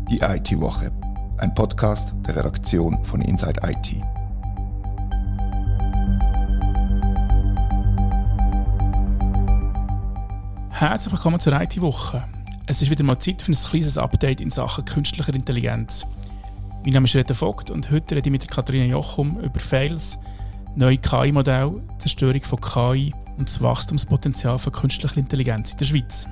Die IT-Woche, ein Podcast der Redaktion von Inside IT. Herzlich willkommen zur IT-Woche. Es ist wieder mal Zeit für ein kleines Update in Sachen künstlicher Intelligenz. Mein Name ist Reto Vogt und heute rede ich mit Katharina Jochum über Fails, neue KI-Modelle, Zerstörung von KI und das Wachstumspotenzial von künstlicher Intelligenz in der Schweiz.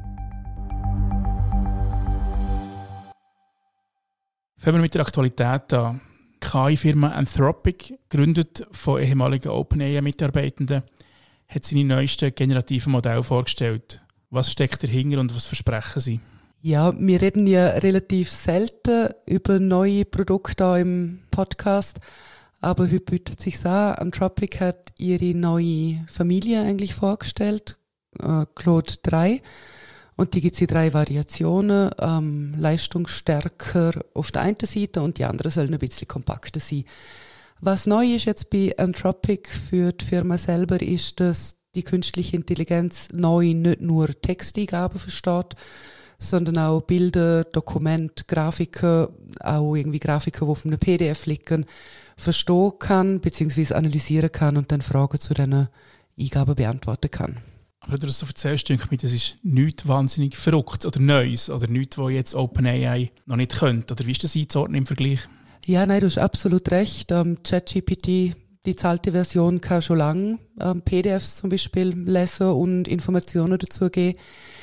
Fangen wir mit der Aktualität an. Die KI-Firma Anthropic, gegründet von ehemaligen OpenAI-Mitarbeitenden, hat seine neuesten generativen Modelle vorgestellt. Was steckt dahinter und was versprechen sie? Ja, wir reden ja relativ selten über neue Produkte hier im Podcast, aber heute bietet es sich an. Anthropic hat ihre neue Familie eigentlich vorgestellt, Claude 3. Und die gibt es in 3 Variationen, leistungsstärker auf der einen Seite und die andere sollen ein bisschen kompakter sein. Was neu ist jetzt bei Anthropic für die Firma selber, ist, dass die künstliche Intelligenz neu nicht nur Texteingaben versteht, sondern auch Bilder, Dokumente, Grafiken, auch irgendwie Grafiken, die auf einem PDF liegen, verstehen kann bzw. analysieren kann und dann Fragen zu diesen Eingaben beantworten kann. Aber du das so erzählst, denke ich mir, das ist nichts wahnsinnig Verrücktes oder Neues oder nichts, was jetzt OpenAI noch nicht könnte. Oder wie ist das einzuordnen im Vergleich? Ja, nein, du hast absolut recht. ChatGPT, die alte Version, kann schon lange PDFs zum Beispiel lesen und Informationen dazu geben.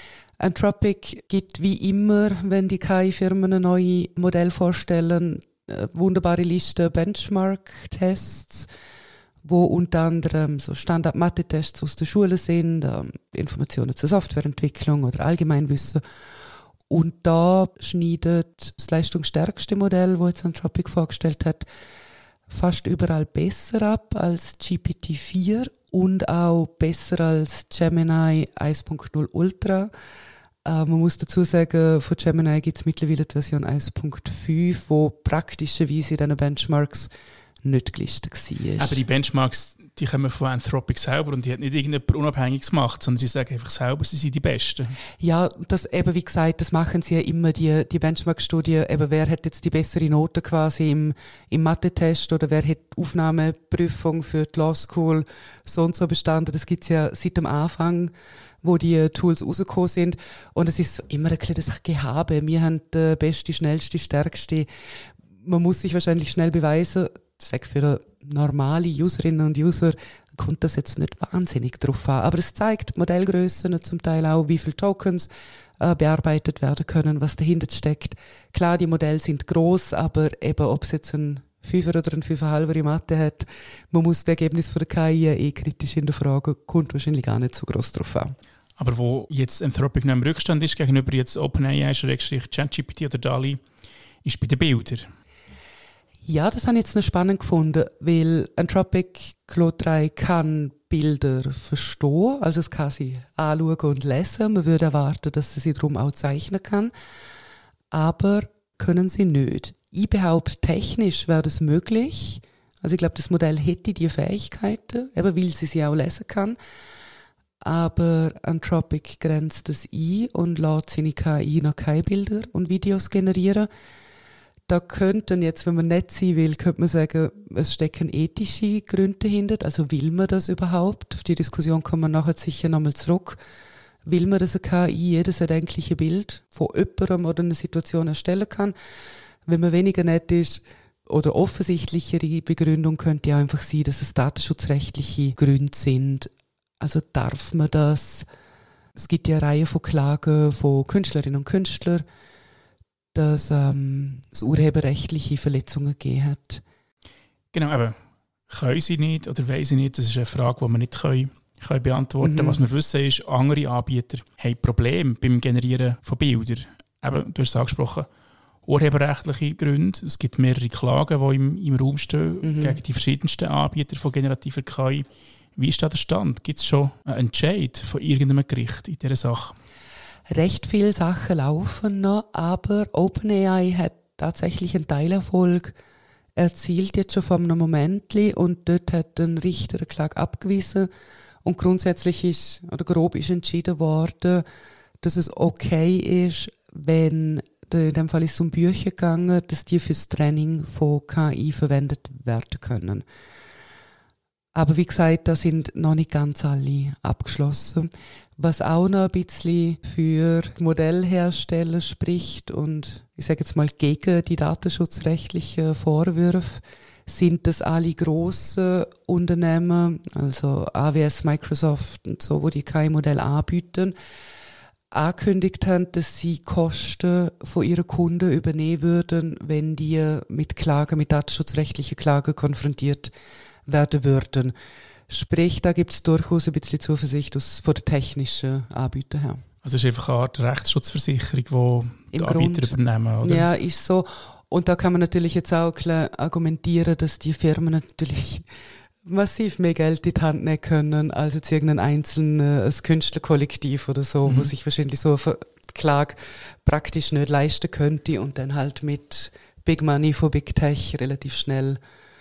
Anthropic gibt wie immer, wenn die KI-Firmen ein neues Modell vorstellen, wunderbare Liste Benchmark-Tests, wo unter anderem so Standard-Mathe-Tests aus der Schule sind, Informationen zur Softwareentwicklung oder Allgemeinwissen. Und da schneidet das leistungsstärkste Modell, das jetzt Anthropic vorgestellt hat, fast überall besser ab als GPT-4 und auch besser als Gemini 1.0 Ultra. Man muss dazu sagen, von Gemini gibt es mittlerweile die Version 1.5, wo praktischerweise in diesen Benchmarks nicht gelistet war. Aber die Benchmarks, die kommen von Anthropic selber und die hat nicht irgendjemand Unabhängiges gemacht, sondern die sagen einfach selber, sie sind die Besten. Ja, das eben, wie gesagt, das machen sie ja immer, die Benchmark-Studie, eben wer hat jetzt die bessere Note quasi im Mathe-Test oder wer hat die Aufnahmeprüfung für die Law School so und so bestanden. Das gibt es ja seit dem Anfang, wo die Tools rausgekommen sind. Und es ist immer ein kleines Gehabe. Wir haben die beste, schnellste, stärkste. Man muss sich wahrscheinlich schnell beweisen. Ich sage, für normale Userinnen und User kommt das jetzt nicht wahnsinnig drauf an. Aber es zeigt Modellgrössen, zum Teil auch, wie viele Tokens bearbeitet werden können, was dahinter steckt. Klar, die Modelle sind gross, aber eben, ob es jetzt ein 5er oder ein 5,5er in Mathe hat, man muss das Ergebnis von der KI kritisch hinterfragen, kommt wahrscheinlich gar nicht so gross drauf an. Aber wo jetzt Anthropic noch im Rückstand ist, gegenüber jetzt OpenAI, ChatGPT oder DALL-E, ist bei den Bildern. Ja, das habe ich jetzt noch spannend gefunden, weil Anthropic Claude 3 kann Bilder verstehen, also es kann sie anschauen und lesen. Man würde erwarten, dass sie darum auch zeichnen kann, aber können sie nicht. Ich behaupte, technisch wäre das möglich. Also ich glaube, das Modell hätte die Fähigkeiten, eben weil sie auch lesen kann. Aber Anthropic grenzt das ein und lässt seine KI noch keine Bilder und Videos generieren. Da könnten jetzt, wenn man nett sein will, könnte man sagen, es stecken ethische Gründe dahinter. Also will man das überhaupt? Auf die Diskussion kommen wir nachher sicher nochmal zurück. Will man, dass eine KI jedes erdenkliche Bild von jemandem oder einer Situation erstellen kann? Wenn man weniger nett ist oder offensichtlichere Begründung könnte ja einfach sein, dass es datenschutzrechtliche Gründe sind. Also darf man das? Es gibt ja eine Reihe von Klagen von Künstlerinnen und Künstlern, dass es urheberrechtliche Verletzungen gegeben hat. Genau, aber können sie nicht oder wollen sie nicht? Das ist eine Frage, die wir nicht können beantworten können. Was wir wissen ist, andere Anbieter haben Probleme beim Generieren von Bildern. Eben, du hast es angesprochen, urheberrechtliche Gründe. Es gibt mehrere Klagen, die im Raum stehen gegen die verschiedensten Anbieter von generativer KI. Wie ist da der Stand? Gibt es schon einen Entscheid von irgendeinem Gericht in dieser Sache? Recht viele Sachen laufen noch, aber OpenAI hat tatsächlich einen Teilerfolg erzielt, jetzt schon vor einem Moment, und dort hat ein Richter eine Klage abgewiesen und grundsätzlich ist, oder grob ist entschieden worden, dass es okay ist, wenn In dem Fall ist es um Bücher gegangen, dass die fürs Training von KI verwendet werden können. Aber wie gesagt, da sind noch nicht ganz alle abgeschlossen. Was auch noch ein bisschen für Modellhersteller spricht und ich sage jetzt mal gegen die datenschutzrechtlichen Vorwürfe, sind das alle grossen Unternehmen, also AWS, Microsoft und so, wo die KI-Modelle anbieten, angekündigt haben, dass sie Kosten von ihren Kunden übernehmen würden, wenn die mit datenschutzrechtlichen Klagen konfrontiert werden würden. Sprich, da gibt es durchaus ein bisschen Zuversicht von der technischen Anbieter her. Also es ist einfach eine Art Rechtsschutzversicherung, die Anbieter übernehmen, oder? Ja, ist so. Und da kann man natürlich jetzt auch argumentieren, dass die Firmen natürlich massiv mehr Geld in die Hand nehmen können, als jetzt irgendein einzelnes Künstlerkollektiv oder so, wo sich wahrscheinlich so eine Klage praktisch nicht leisten könnte und dann halt mit Big Money von Big Tech relativ schnell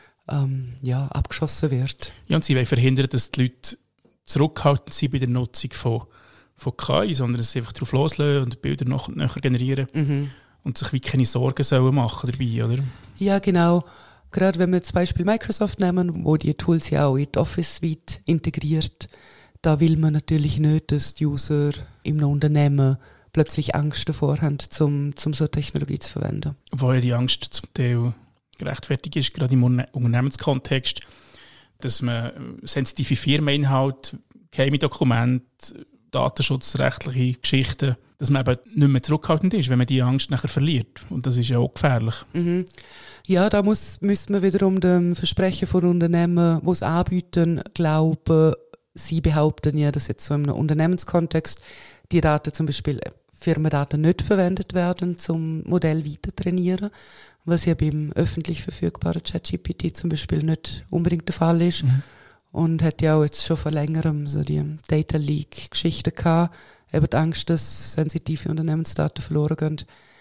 abgeschossen wird. Ja, und sie wollen verhindern, dass die Leute zurückhaltend sind bei der Nutzung von KI, sondern dass sie einfach darauf loslösen und Bilder noch und nachher generieren und sich wie keine Sorgen sollen machen dabei, oder? Ja, genau. Gerade wenn wir zum Beispiel Microsoft nehmen, wo die Tools ja auch in die Office Suite integriert, da will man natürlich nicht, dass die User im Unternehmen plötzlich Angst davor haben, um so Technologie zu verwenden. Wo ja die Angst zum Teil gerechtfertigt ist, gerade im Unternehmenskontext, dass man sensitive Firmeninhalte, geheime Dokumente, datenschutzrechtliche Geschichten, dass man eben nicht mehr zurückhaltend ist, wenn man die Angst nachher verliert. Und das ist ja auch gefährlich. Ja, da müsste man wiederum dem Versprechen von Unternehmen, die es anbieten, glauben. Sie behaupten ja, dass jetzt so im Unternehmenskontext die Daten, zum Beispiel Firmendaten, nicht verwendet werden, zum Modell weiter trainieren, was ja beim öffentlich verfügbaren ChatGPT zum Beispiel nicht unbedingt der Fall ist. Und hat ja auch jetzt schon vor längerem so die Data Leak-Geschichte gehabt, eben die Angst, dass sensitive Unternehmensdaten verloren gehen.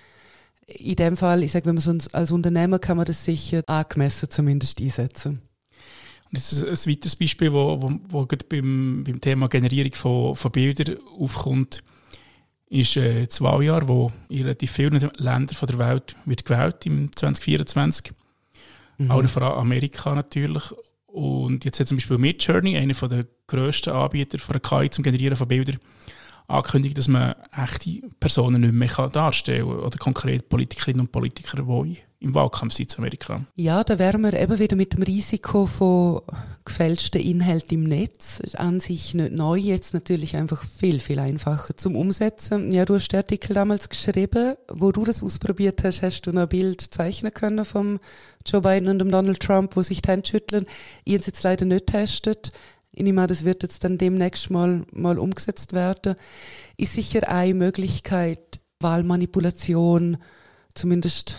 In dem Fall, ich sage, wenn man sonst als Unternehmer kann man das sicher angemessen zumindest einsetzen. Und das ist ein weiteres Beispiel, wo gerade beim Thema Generierung von Bildern aufkommt, ist das Wahljahr, wo in relativ vielen Ländern der Welt wird gewählt im 2024. Auch vor allem Amerika natürlich. Und jetzt hat zum Beispiel Midjourney, einer der grössten Anbieter von KI zum Generieren von Bildern, angekündigt, dass man echte Personen nicht mehr darstellen kann. Oder konkret Politikerinnen und Politiker, die im Wahlkampf sind in Amerika. Ja, da wären wir eben wieder mit dem Risiko von gefälschten Inhalten im Netz. Das ist an sich nicht neu, jetzt natürlich einfach viel, viel einfacher zum Umsetzen. Ja, du hast den Artikel damals geschrieben, wo du das ausprobiert hast, hast du noch ein Bild zeichnen können vom Joe Biden und dem Donald Trump, wo sich die Hände schütteln. Ich habe es jetzt leider nicht getestet. Ich nehme an, das wird jetzt dann demnächst mal umgesetzt werden. Ist sicher eine Möglichkeit, Wahlmanipulation zumindest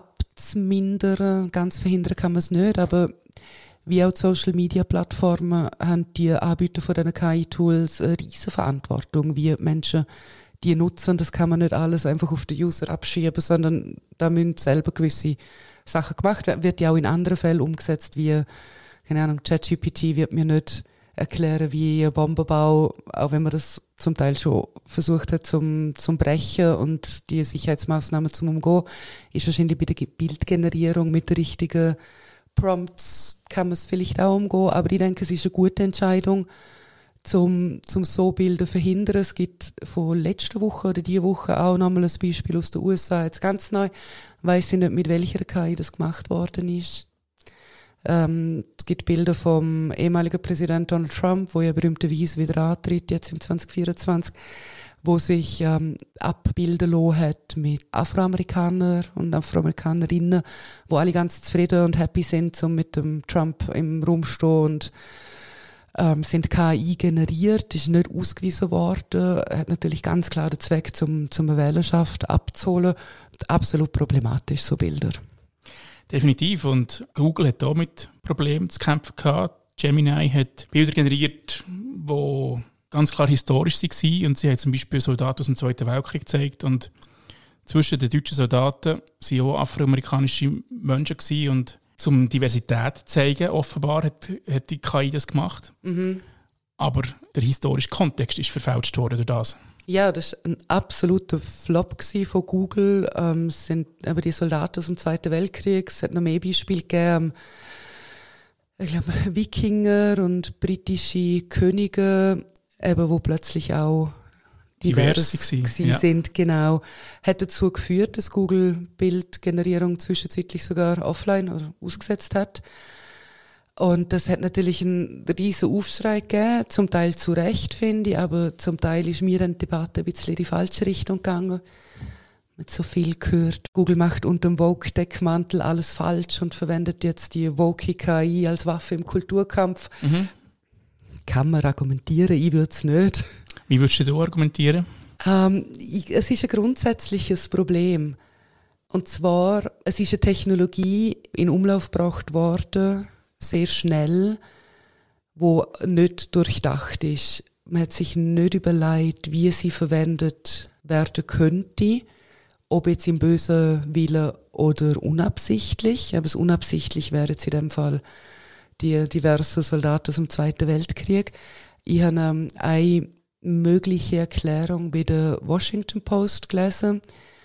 abzumindern. Ganz verhindern kann man es nicht, aber wie auch die Social-Media-Plattformen haben die Anbieter von diesen KI-Tools eine riesige Verantwortung, wie Menschen die nutzen. Das kann man nicht alles einfach auf den User abschieben, sondern da müssen selber gewisse Sachen gemacht werden. Wird ja auch in anderen Fällen umgesetzt, wie, keine Ahnung, ChatGPT wird mir nicht erklären, wie ein Bombenbau, auch wenn man das zum Teil schon versucht hat zum Brechen und die Sicherheitsmaßnahmen zum Umgehen, ist wahrscheinlich bei der Bildgenerierung mit den richtigen Prompts kann man es vielleicht auch umgehen, aber ich denke, es ist eine gute Entscheidung, zum so Bilder verhindern. Es gibt von letzter Woche oder diese Woche auch nochmal ein Beispiel aus den USA, jetzt ganz neu, weiss ich nicht, mit welcher KI das gemacht worden ist. Es gibt Bilder vom ehemaligen Präsident Donald Trump, wo ja berühmterweise wieder antritt, jetzt im 2024, wo sich abbilden lassen hat mit Afroamerikanern und Afroamerikanerinnen, wo alle ganz zufrieden und happy sind, so mit dem Trump im Raum stehen und sind KI generiert, ist nicht ausgewiesen worden, hat natürlich ganz klar den Zweck, zum eine Wählerschaft abzuholen. Absolut problematisch, so Bilder. Definitiv. Und Google hat auch mit Problemen zu kämpfen gehabt. Gemini hat Bilder generiert, die ganz klar historisch waren. Und sie hat zum Beispiel Soldaten aus dem Zweiten Weltkrieg gezeigt. Und zwischen den deutschen Soldaten waren auch afroamerikanische Menschen gewesen. Und um Diversität zu zeigen, offenbar hat die KI das gemacht. Aber der historische Kontext ist verfälscht worden durch das. Ja, das war ein absoluter Flop von Google. Es sind aber die Soldaten aus dem Zweiten Weltkrieg. Es hat noch mehr Beispiele gegeben. Ich glaube, Wikinger und britische Könige, eben, wo plötzlich auch divers sind, genau, hat dazu geführt, dass Google Bildgenerierung zwischenzeitlich sogar offline oder ausgesetzt hat. Und das hat natürlich einen riesen Aufschrei gegeben, zum Teil zu Recht, finde ich, aber zum Teil ist mir dann die Debatte ein bisschen in die falsche Richtung gegangen. Mit so viel gehört, Google macht unter dem Woke-Deckmantel alles falsch und verwendet jetzt die Woke-KI als Waffe im Kulturkampf. Kann man argumentieren, ich würde es nicht. Wie würdest du argumentieren? Es ist ein grundsätzliches Problem. Und zwar, es ist eine Technologie in Umlauf gebracht worden, sehr schnell, wo nicht durchdacht ist. Man hat sich nicht überlegt, wie sie verwendet werden könnte, ob jetzt im bösen Willen oder unabsichtlich. Aber das unabsichtlich wäre jetzt in dem Fall die diversen Soldaten aus dem Zweiten Weltkrieg. Ich habe eine mögliche Erklärung bei der Washington Post gelesen.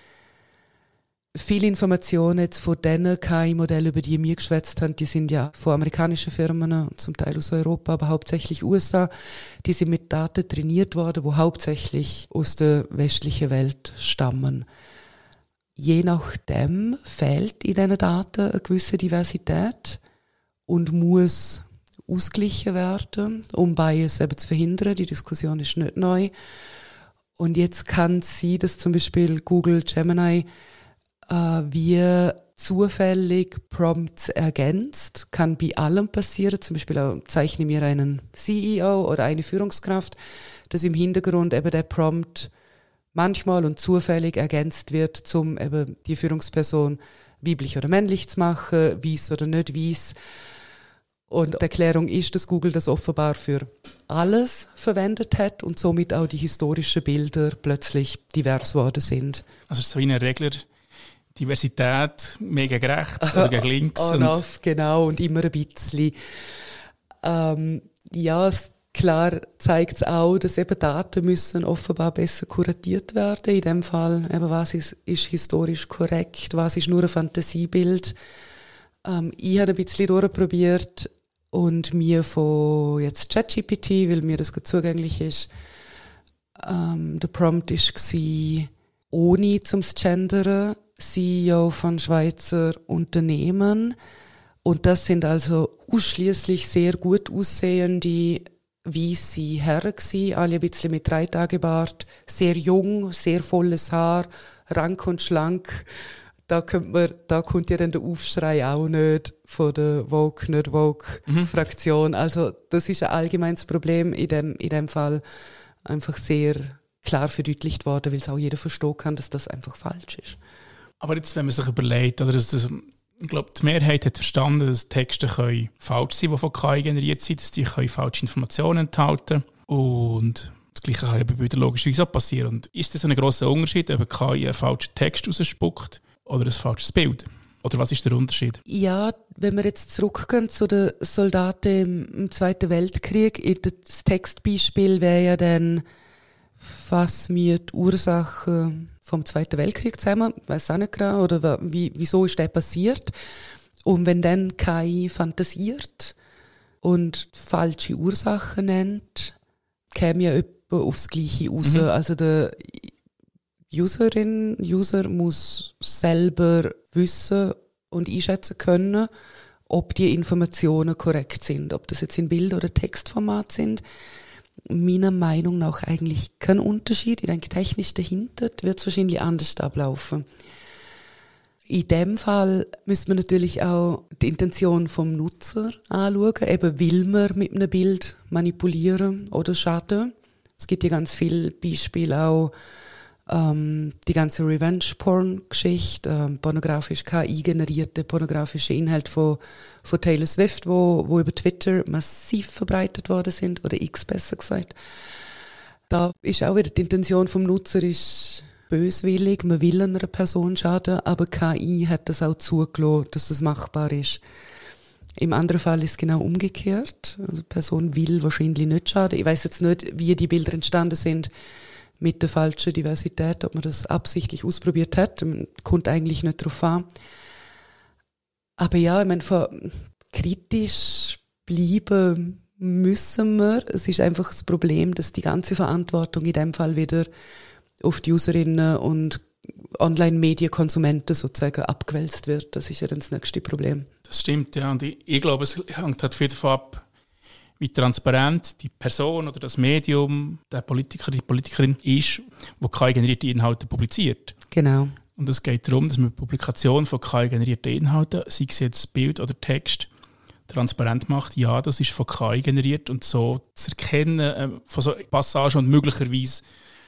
Viele Informationen jetzt von diesen KI-Modellen, über die wir geschwätzt haben, die sind ja von amerikanischen Firmen, zum Teil aus Europa, aber hauptsächlich USA. Die sind mit Daten trainiert worden, die hauptsächlich aus der westlichen Welt stammen. Je nachdem fehlt in diesen Daten eine gewisse Diversität und muss ausgeglichen werden, um Bias eben zu verhindern. Die Diskussion ist nicht neu. Und jetzt kann es sein, dass zum Beispiel Google Gemini wie zufällig Prompts ergänzt, kann bei allem passieren. Zum Beispiel auch zeichne mir einen CEO oder eine Führungskraft, dass im Hintergrund eben der Prompt manchmal und zufällig ergänzt wird, um eben die Führungsperson weiblich oder männlich zu machen, weiss oder nicht weiss. Und die Erklärung ist, dass Google das offenbar für alles verwendet hat und somit auch die historischen Bilder plötzlich divers geworden sind. Also so wie ein Regler, Diversität, mehr gegen rechts oder gegen links. On-off, genau, und immer ein bisschen. Klar zeigt es auch, dass eben Daten müssen offenbar besser kuratiert werden. In dem Fall, eben, was ist historisch korrekt, was ist nur ein Fantasiebild. Ich habe ein bisschen durchprobiert und mir von jetzt ChatGPT, weil mir das gut zugänglich ist, der Prompt war, ohne zum Gendern, CEO von Schweizer Unternehmen. Und das sind also ausschließlich sehr gut aussehende weisse Herren gsi, alle ein bisschen mit 3-Tage-Bart, sehr jung, sehr volles Haar, rank und schlank. Da kommt ja dann der Aufschrei auch nicht von der Woke, nicht Woke-Fraktion. Also das ist ein allgemeines Problem in dem Fall einfach sehr klar verdeutlicht worden, weil es auch jeder verstehen kann, dass das einfach falsch ist. Aber jetzt, wenn man sich überlegt, oder ich glaube, die Mehrheit hat verstanden, dass Texte falsch sein können, die von KI generiert sind, dass die falsche Informationen enthalten und das Gleiche kann eben wieder logischerweise auch passieren. Und ist das ein grosser Unterschied, ob KI einen falschen Text rausspuckt oder ein falsches Bild? Oder was ist der Unterschied? Ja, wenn wir jetzt zurückgehen zu den Soldaten im Zweiten Weltkrieg, das Textbeispiel wäre ja dann, was mir die Ursache vom Zweiten Weltkrieg zusammen, ich weiss auch nicht genau, oder wieso ist der passiert. Und wenn dann KI fantasiert und falsche Ursachen nennt, käme ja jemand aufs Gleiche raus. Also der User muss selber wissen und einschätzen können, ob die Informationen korrekt sind, ob das jetzt in Bild- oder Textformat sind. Meiner Meinung nach eigentlich kein Unterschied. Ich denke, technisch dahinter wird es wahrscheinlich anders ablaufen. In dem Fall müsste man natürlich auch die Intention vom Nutzer anschauen. Eben, will man mit einem Bild manipulieren oder schaden? Es gibt ja ganz viele Beispiele auch, die ganze Revenge-Porn-Geschichte, pornografisch KI-generierte pornografische Inhalte von Taylor Swift, wo über Twitter massiv verbreitet worden sind, oder X besser gesagt. Da ist auch wieder die Intention vom Nutzer ist böswillig, man will einer Person schaden, aber KI hat das auch zugelassen, dass das machbar ist. Im anderen Fall ist es genau umgekehrt. Also die Person will wahrscheinlich nicht schaden. Ich weiß jetzt nicht, wie die Bilder entstanden sind, mit der falschen Diversität, ob man das absichtlich ausprobiert hat. Man kommt eigentlich nicht darauf an. Aber ja, ich meine, kritisch bleiben müssen wir. Es ist einfach das Problem, dass die ganze Verantwortung in dem Fall wieder auf die Userinnen und Online-Medienkonsumenten sozusagen abgewälzt wird. Das ist ja dann das nächste Problem. Das stimmt, ja. Und ich glaube, es hängt halt viel davon ab, wie transparent die Person oder das Medium, der Politiker, die Politikerin ist, die KI-generierte Inhalte publiziert. Genau. Und es geht darum, dass man die Publikation von KI-generierten Inhalten, sei es jetzt Bild oder Text, transparent macht. Ja, das ist von KI generiert und so zu erkennen von so Passagen und möglicherweise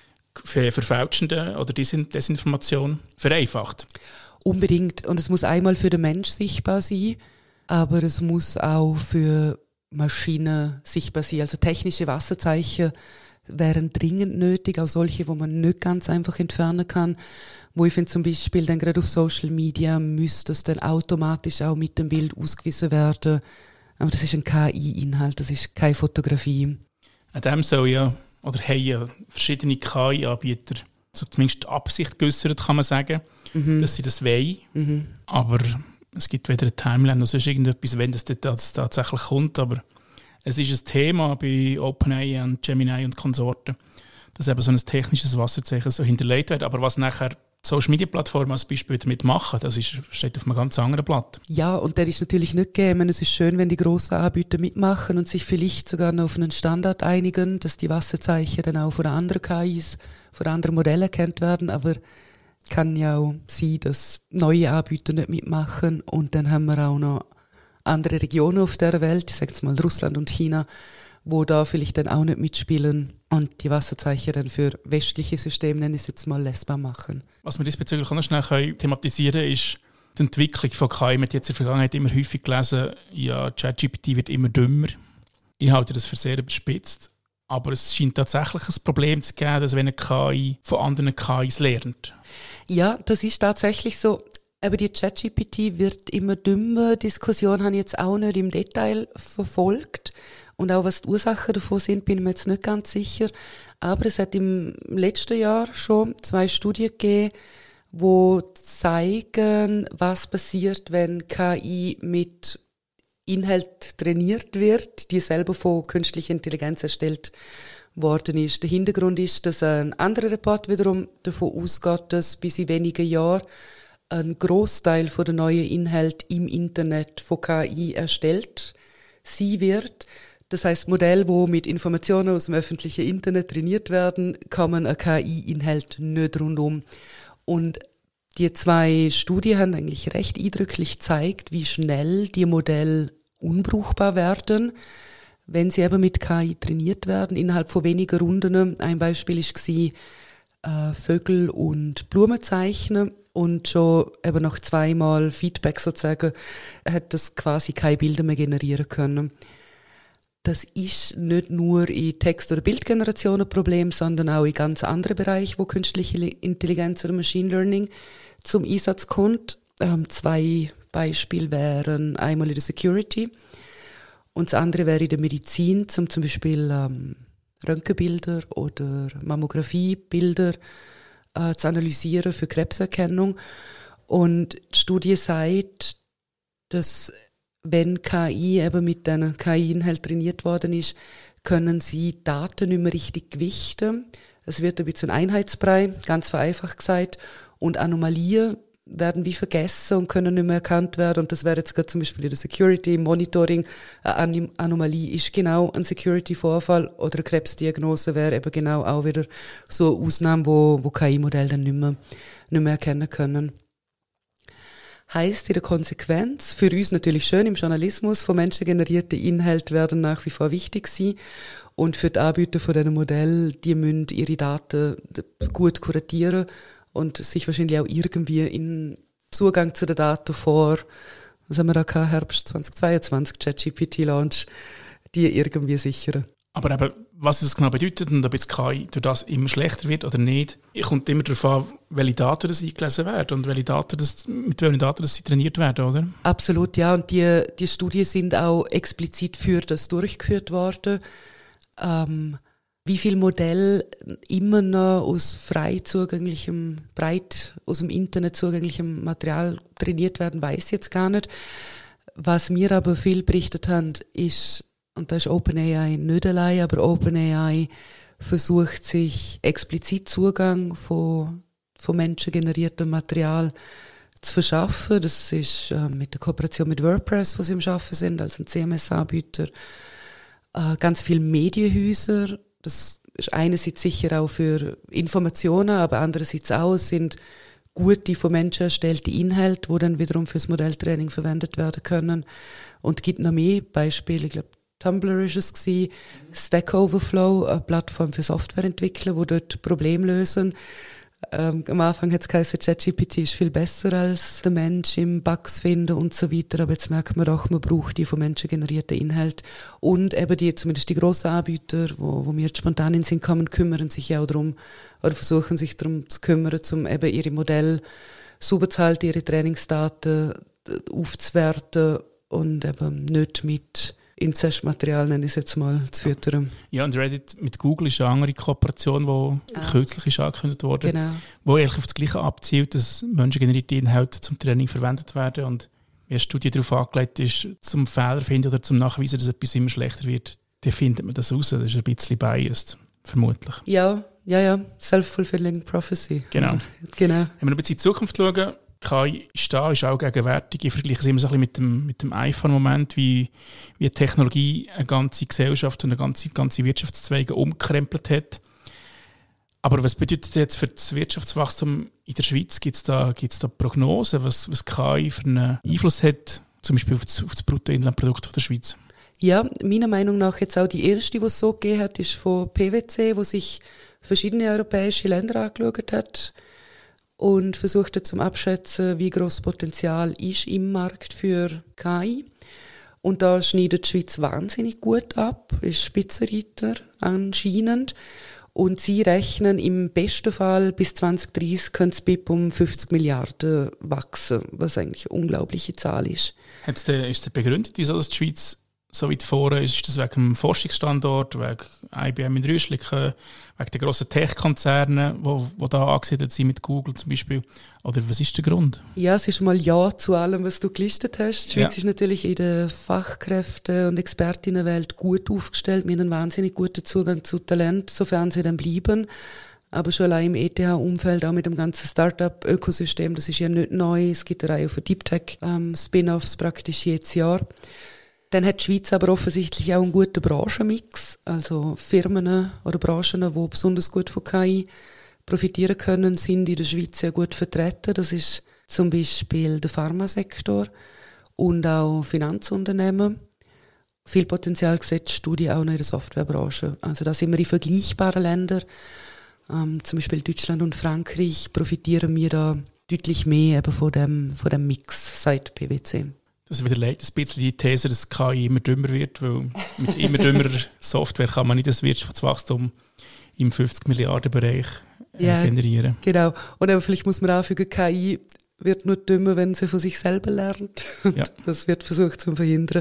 verfälschende oder Desinformation vereinfacht. Unbedingt. Und es muss einmal für den Mensch sichtbar sein, aber es muss auch für Maschinen sichtbar sein. Also technische Wasserzeichen wären dringend nötig, auch solche, wo man nicht ganz einfach entfernen kann. Wo ich finde zum Beispiel dann gerade auf Social Media müsste es dann automatisch auch mit dem Bild ausgewiesen werden. Aber das ist ein KI-Inhalt, das ist keine Fotografie. An dem soll ja, oder haben ja verschiedene KI-Anbieter so zumindest die Absicht geäussert, kann man sagen, dass sie das wollen. Aber es gibt weder eine Timeline noch sonst irgendetwas, wenn das tatsächlich kommt. Aber es ist ein Thema bei OpenAI und Gemini und Konsorten, dass eben so ein technisches Wasserzeichen so hinterlegt wird. Aber was nachher Social Media Plattformen als Beispiel damit machen, das steht auf einem ganz anderen Blatt. Ja, und der ist natürlich nicht gegeben. Es ist schön, wenn die grossen Anbieter mitmachen und sich vielleicht sogar noch auf einen Standard einigen, dass die Wasserzeichen dann auch von anderen KIs, von anderen Modellen erkannt werden. Aber kann ja auch sein, dass neue Anbieter nicht mitmachen. Und dann haben wir auch noch andere Regionen auf der Welt, ich sage jetzt mal Russland und China, wo da vielleicht dann auch nicht mitspielen und die Wasserzeichen dann für westliche Systeme, nenne ich es jetzt mal, lesbar machen. Was wir diesbezüglich auch noch schnell thematisieren können, ist die Entwicklung von KI. Man hat jetzt in der Vergangenheit immer häufig gelesen, ja, ChatGPT wird immer dümmer. Ich halte das für sehr überspitzt. Aber es scheint tatsächlich ein Problem zu geben, dass wenn eine KI von anderen KIs lernt. Ja, das ist tatsächlich so. Aber die ChatGPT wird immer dümmer. Diskussion habe ich jetzt auch nicht im Detail verfolgt. Und auch was die Ursachen davon sind, bin ich mir jetzt nicht ganz sicher. Aber es hat im letzten Jahr schon 2 Studien gegeben, die zeigen, was passiert, wenn KI mit Inhalt trainiert wird, die selber von künstlicher Intelligenz erstellt worden ist. Der Hintergrund ist, dass ein anderer Report wiederum davon ausgeht, dass bis in wenigen Jahren ein Großteil der neuen Inhalte im Internet von KI erstellt sein wird. Das heisst, Modelle, die mit Informationen aus dem öffentlichen Internet trainiert werden, kann man einen KI-Inhalt nicht rundum. Und die 2 Studien haben eigentlich recht eindrücklich gezeigt, wie schnell die Modelle unbrauchbar werden, wenn sie eben mit KI trainiert werden, innerhalb von wenigen Runden. Ein Beispiel war Vögel und Blumen zeichnen. Und schon eben nach 2-mal Feedback sozusagen hat das quasi keine Bilder mehr generieren können. Das ist nicht nur in Text- oder Bildgeneration ein Problem, sondern auch in ganz anderen Bereichen, wo künstliche Intelligenz oder Machine Learning zum Einsatz kommt. 2 Beispiele wären einmal in der Security und das andere wäre in der Medizin, zum Beispiel Röntgenbilder oder Mammografiebilder zu analysieren für Krebserkennung. Und die Studie sagt, dass wenn KI eben mit diesen KI-Inhalt trainiert worden ist, können sie Daten nicht mehr richtig gewichten. Es wird ein bisschen ein Einheitsbrei, ganz vereinfacht gesagt, und Anomalien werden wie vergessen und können nicht mehr erkannt werden. Und das wäre jetzt gerade zum Beispiel in der Security, im Monitoring. Eine Anomalie ist genau ein Security-Vorfall oder eine Krebsdiagnose wäre eben genau auch wieder so eine Ausnahme, wo KI-Modelle dann nicht mehr erkennen können. Heisst in der Konsequenz, für uns natürlich schön im Journalismus, von Menschen generierte Inhalte werden nach wie vor wichtig sein. Und für die Anbieter von diesen Modellen, die müssen ihre Daten gut kuratieren und sich wahrscheinlich auch irgendwie in Zugang zu den Daten vor, was haben wir da gehabt, Herbst 2022, ChatGPT-Launch, die irgendwie sichern. Aber eben, was das genau bedeutet und ob jetzt KI durch das immer schlechter wird oder nicht, kommt immer darauf an, welche Daten das eingelesen werden und mit welchen Daten das sie trainiert werden, oder? Absolut, ja. Und die Studien sind auch explizit für das durchgeführt worden. Wie viele Modelle immer noch aus frei zugänglichem, breit aus dem Internet zugänglichem Material trainiert werden, weiß ich jetzt gar nicht. Was wir aber viel berichtet haben, ist, und da ist OpenAI nicht allein, aber OpenAI versucht sich explizit Zugang von menschengeneriertem Material zu verschaffen. Das ist mit der Kooperation mit WordPress, wo sie am Arbeiten sind, als ein CMS-Anbieter. Ganz viele Medienhäuser, das ist einerseits sicher auch für Informationen, aber andererseits auch sind gute, von Menschen erstellte Inhalte, die dann wiederum fürs Modelltraining verwendet werden können. Und es gibt noch mehr Beispiele. Ich glaube, Tumblr war es gewesen, Stack Overflow, eine Plattform für Softwareentwickler, die dort Probleme lösen. Am Anfang hat es geheißen, ChatGPT ist viel besser als der Mensch im Bugs finden und so weiter, aber jetzt merkt man doch, man braucht die von Menschen generierten Inhalte. Und eben zumindest die grossen Anbieter, wo mir jetzt spontan in den Sinn kommen, kümmern sich ja auch darum, oder versuchen sich darum zu kümmern, um eben ihre Modelle sauber zu halten, ihre Trainingsdaten aufzuwerten und eben nicht mit Inzestmaterial, nenne ich es jetzt mal, zu füttern. Ja, und Reddit mit Google ist eine andere Kooperation, die kürzlich ist angekündigt wurde, genau. Wo eigentlich auf das Gleiche abzielt, dass menschengenerierte Inhalte zum Training verwendet werden und wie eine Studie darauf angelegt ist, zum Fehler finden oder zum Nachweisen, dass etwas immer schlechter wird, dann findet man das raus. Das ist ein bisschen biased, vermutlich. Ja, self-fulfilling prophecy. Genau. Wenn wir ein bisschen in die Zukunft schauen, KI ist da, ist auch gegenwärtig. Ich vergleiche es immer so ein bisschen mit dem iPhone-Moment, wie die Technologie eine ganze Gesellschaft und eine ganze Wirtschaftszweige umkrempelt hat. Aber was bedeutet das jetzt für das Wirtschaftswachstum in der Schweiz? Gibt es da Prognosen, was KI für einen Einfluss hat, zum Beispiel auf das Bruttoinlandprodukt der Schweiz? Ja, meiner Meinung nach jetzt auch die erste, die es so gegeben hat, ist von PwC, wo sich verschiedene europäische Länder angeschaut hat und versucht hat zum Abschätzen, wie gross Potenzial ist im Markt für KI. Und da schneidet die Schweiz wahnsinnig gut ab, ist Spitzenreiter anscheinend. Und sie rechnen im besten Fall bis 2030 könnte das BIP um 50 Milliarden wachsen, was eigentlich eine unglaubliche Zahl ist. Ist das begründet, wieso die Schweiz so weit vorne ist? Ist das wegen dem Forschungsstandort, wegen IBM in Rüschliken, wegen der grossen Tech-Konzerne, die da angesiedelt sind mit Google zum Beispiel? Oder was ist der Grund? Ja, es ist mal ja zu allem, was du gelistet hast. Die Schweiz ist natürlich in der Fachkräfte- und Expertinnenwelt gut aufgestellt. Wir haben einen wahnsinnig guten Zugang zu Talent, sofern sie dann bleiben. Aber schon allein im ETH-Umfeld, auch mit dem ganzen Start-up-Ökosystem, das ist ja nicht neu. Es gibt eine Reihe von Deep Tech-Spin-Offs praktisch jedes Jahr. Dann hat die Schweiz aber offensichtlich auch einen guten Branchenmix. Also Firmen oder Branchen, die besonders gut von KI profitieren können, sind in der Schweiz sehr gut vertreten. Das ist zum Beispiel der Pharmasektor und auch Finanzunternehmen. Viel Potenzial sieht die Studie auch noch in der Softwarebranche. Also da sind wir in vergleichbaren Ländern, zum Beispiel Deutschland und Frankreich, profitieren wir da deutlich mehr eben von dem Mix seit PwC. Das widerlegt ein bisschen die These, dass KI immer dümmer wird, weil mit immer dümmerer Software kann man nicht das Wirtschaftswachstum im 50-Milliarden-Bereich generieren. Genau. Und aber vielleicht muss man anfügen, KI wird nur dümmer, wenn sie von sich selber lernt. Ja. Das wird versucht zu verhindern.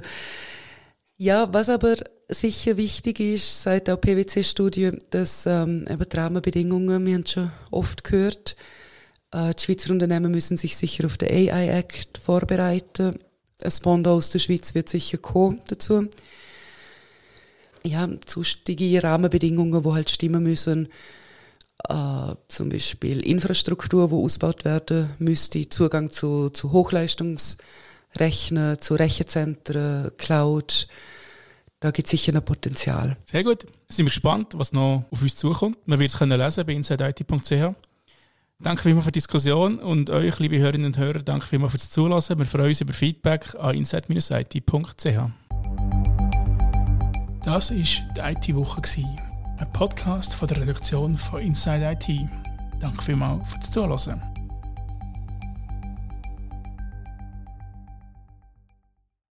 Ja, was aber sicher wichtig ist, seit der PwC-Studie, dass eben die Rahmenbedingungen, wir haben es schon oft gehört, die Schweizer Unternehmen müssen sich sicher auf den AI-Act vorbereiten. Ein Pendant aus der Schweiz wird sicher kommen dazu. Ja, sonstige Rahmenbedingungen, die halt stimmen müssen. Zum Beispiel Infrastruktur, die ausgebaut werden müsste, Zugang zu Hochleistungsrechner, zu Rechenzentren, Cloud. Da gibt es sicher noch Potenzial. Sehr gut. Sind wir gespannt, was noch auf uns zukommt. Man wird es lesen bei insideit.ch. Danke vielmals für die Diskussion und euch, liebe Hörerinnen und Hörer, danke vielmals fürs Zuhören. Wir freuen uns über Feedback an inside-it.ch. Das war die IT-Woche, ein Podcast von der Redaktion von Inside IT. Danke vielmals fürs Zuhören.